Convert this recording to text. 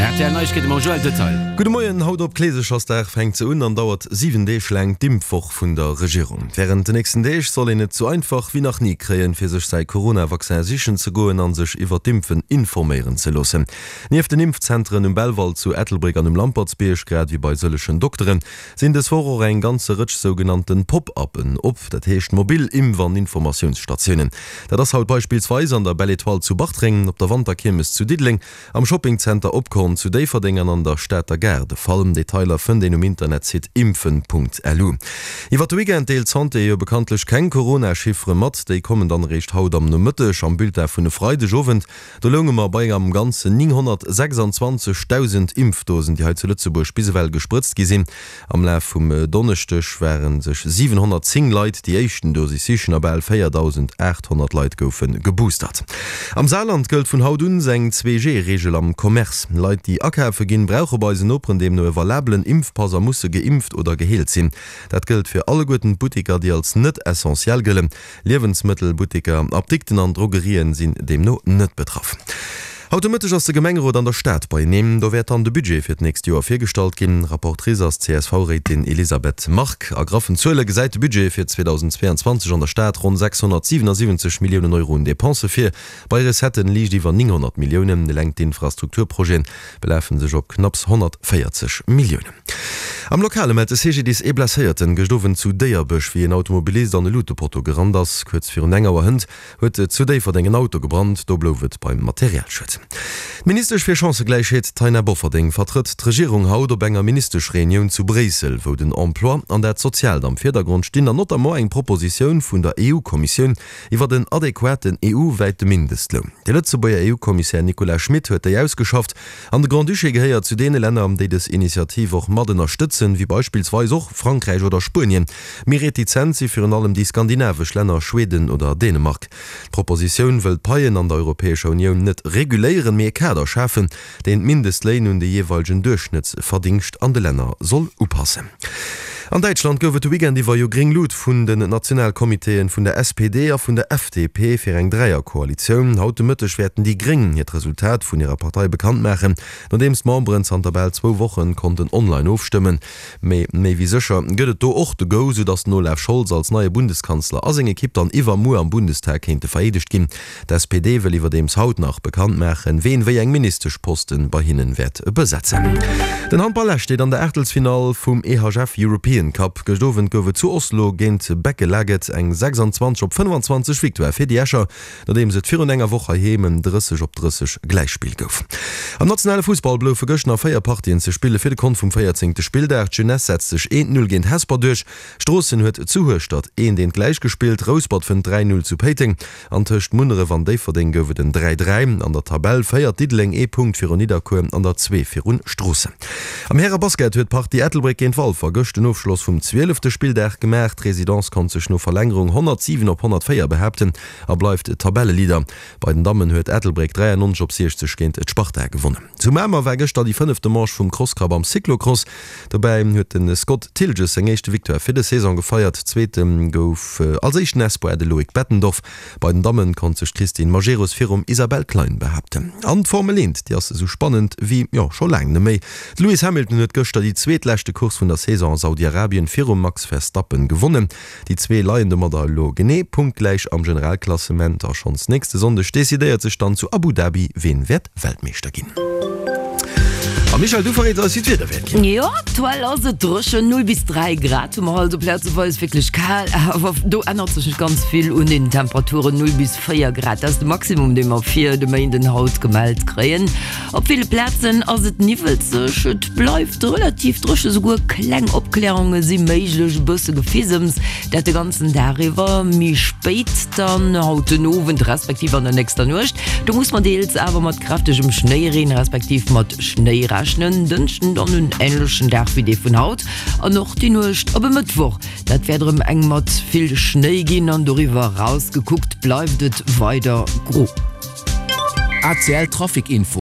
Gute Morgen, haut op Kleseschosstag fängt ze an dauert 7 D schläng Dimpfoch vun der Regierung. Während den nächsten Dech soll net so einfach wie nach nie kreen fir sech sei Corona-Vaccin sichchen ze goen an sech iwwer Dimpfen informieren ze lossen. Nieef den Impfzentren im Bellwald zu Ettelbrück an dem Lampertsbeersch grad wie bei sëllechen Doktoren sind es vor en ganze Rëtsch sogenannten Pop-Appen op, dat heescht mobil imwan Informationsstationen. Da das haut beispielsweise an der Belletoile zu Bachtringen, op der Wanderkirmes zu Didling, am Shoppingcenter Opkorn zu Déiferdingen an der Städter Gerde. Fallen Detailer vun den Internet sit impfen.lu. Iwer d Weekend deelt Sante jo bekanntlich kein Corona-Schiffre mat, déi kommen dann recht haut am no Mëttech am Bild vun de Freide Jowend. Do lungemer bei am ganzen 926.000 Impfdosen, die zu Lützeburg bisewell gespritzt gesinn. Am Läf vum Donnerstech wären sech 710 Leiit die echten Dosis sichen abel 4.800 Leiit goufen geboostert. Am Saarland gëlt vun hautun seng 2G-Regel am Kommerz. Leiit die Akäfe ginn Braucherbeisen opren dem no valablen Impfpasser musssse geimpft oder geheelt sinn. Dat gilt fir alle guten Butiker, die als net essentiell gëllen. Lebensmittelbutiker, Aptikten an Drogerien sinn dem no net betroffen. Automatisch aus der Gemengerot an der Stadt beinehmen, da wird an de Budget fir nächste Jahr firstalt gin. Rapportrisers CSV-Rätin Elisabeth Mark ergraffen zuele gesäite Budget fir 2022 an der Stadt rund 677 Millionen Euro Depense fir. Bei Resetten liegt iwwer 900 Millionen, lenkt Infrastrukturprojekt beläffen sech op knapp 140 Millionen. Am Lokale met CGDs eblaseierten gestoffen zu Deierbech wie en Automobilist an de Luteporto geranders, kurz fir enger Hund, huet zu déi verdengen Auto gebrannt, do blowet beim Materialschutz. Ministersch fir Chancegleichheet Taina Bofferding vertritt d'Regierung haut op enger Ministerschreunion zu Bresel, wo den Emploi an der Sozialda am Vierdergrund stehen an notamment eng Proposition vun der EU-Kommission iwwer den adäquaten EU-weite Mindestlohn. De Lützeburger EU-Kommissär Nicolas Schmidt huet ausgeschafft, an de Grand Duché geheier zu denen Ländern, die des Initiativ auch Maden stützen, wie beispielsweise auch Frankreich oder Spanien. Mir Retizenz sie für allem die skandinavisch Länder Schweden oder Dänemark. Proposition will Paien an der Europäische Union net regulieren mehr Kader schaffen, den Mindestlehn und die jeweiligen Durchschnittsverdingst an de Länder soll upassen. An Deutschland gouft Weekend iwwer jo Gringlud vun den Nationalkomiteeen vun der SPD a vun der FDP fir eng Dreierkoalition. Haute Mëttech werden die Gringen het Resultat vun ihrer Partei bekannt machen, nachdems Membres an der Welt 2 Wochen konnten online aufstimmen. Mei wie sicher gëtt do och de go, so dats Olaf Scholz als neue Bundeskanzler as eng Kipp an iwwer Mu am Bundestag kente veredigt gin. Der SPD will iwwer dems Haut nach bekannt machen, wen wéi eng Ministerposten bei hinnen werd besetzen. Den Handballer steht an der Ertelsfinal vum EHF European Cup gestowen gowe zu Oslo géint Becke laget eng 26/25 Viktoire fir die Äscher, nachdem se vir enger Woche hemen 30/30 Gleichspiel gouf. Am nationale Fußball blo vergëchner Feierpartien ze Spiele fir de Kon vum 14. Spiel der Jeunesse setzt sich 1-0 gegen Hesper durch. Strossen huet zuhörstadt den gleich gespielt, Rosebud vun 3-0 zu Peting. Antöcht Mundere van Déiferding gowe den 3-3 an der Tabelle feiert Didling E-Punkt fir Niederkurm an der 2 fir Strosse. Am Herrer Basket huet Party Ettelbrück en Fall vergëchten Aufschluss vom 12. Spieldag gemerkt, Residenz kann sich nur Verlängerung 107/104 behaupten, bleibt Tabellelieder. Bei den Damen huet Ettelbrück 93/60 gegen Sparta gewonnen. Zum Mämer war gestern die 5. Marsch vom Crossgrab am Cyclocross. Dabei huet den Scott Tilges eng echte Viktoire für de Saison gefeiert. Zwetem gouf als ich Nespo de Loic Bettendorf. Bei den Damen kann sich Christine Majeros Firum Isabel Klein behaupten. An Formel 1, die ist so spannend wie schon lange méi. Lewis Hamilton huet gestern die zweitletzte Kurs von der Saison Saudi-Arabien für Max Verstappen gewonnen. Die zwei leiende Modalo gené punktgleich am Generalklassement a schons nächste Sonde desideiert sich dann zu Abu Dhabi wen wird Weltmeister gin. Michael, du verrät, ja, toll, also drusche 0-3 Grad also Platz ist wirklich kalt, aber du ändert sich ganz viel und den Temperaturen 0-4 Grad, das ist das Maximum, den man für in den Haut gemeldet kriegen. Auf viele Plätzen also Nivel bleibt relativ drusche, sogar Klangabklärungen sind möglich, Busse gefiesems, der den ganzen darüber mich spät dann heute Abend respektive an der nächsten Nacht. Da muss man jetzt aber mit kräftigem Schnee reden, respektive mit Schnee dünchten dann einen ähnlichen Tag wie die von Haut und noch die Nacht aber Mittwoch. Das wird eng mit viel Schnee gehen und darüber rausgeguckt bleibt es weiter grob. ACL Trafikinfo